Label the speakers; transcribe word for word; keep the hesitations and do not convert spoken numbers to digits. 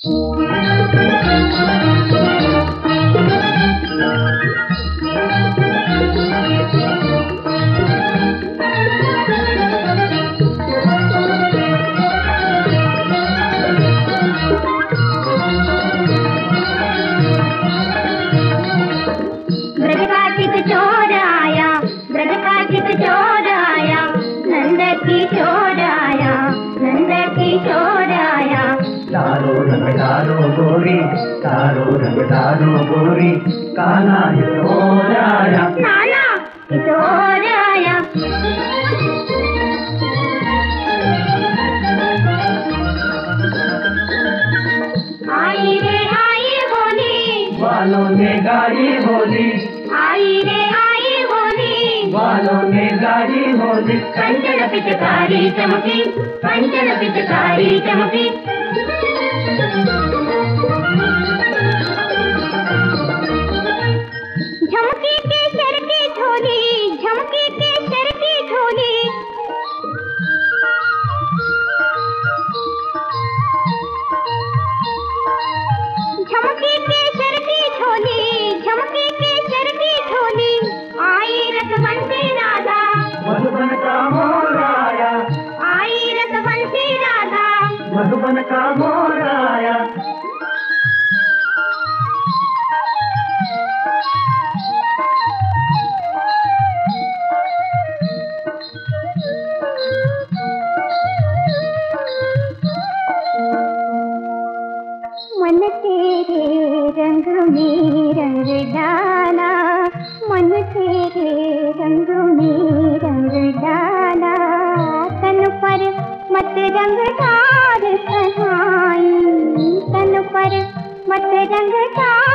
Speaker 1: तारो रंग तारो गोरी, तारो रंग तारो गोरी, काना इधर आया,
Speaker 2: नाना इधर आया। आई रे आई होली,
Speaker 1: वालों ने गाई होली,
Speaker 2: आई रे आई होली,
Speaker 1: वालों ने गाई होली।
Speaker 2: कंचन पिचकारी चमकी, कंचन पिचकारी चमकी। झमकी के सर की झोली, झमकी के सर की झोली, झमकी के सर की झोली, झमकी के सर की झोली। आई रसवंती राधा,
Speaker 1: मधुबन का मोर आया,
Speaker 2: आई रसवंती राधा,
Speaker 1: मधुबन का मोर आया।
Speaker 2: मन तेरे रंग में रंग डाला, मन तेरे रंग में रंग डाला। तन पर मत रंग डाल सहाई, तन पर मत रंग डाल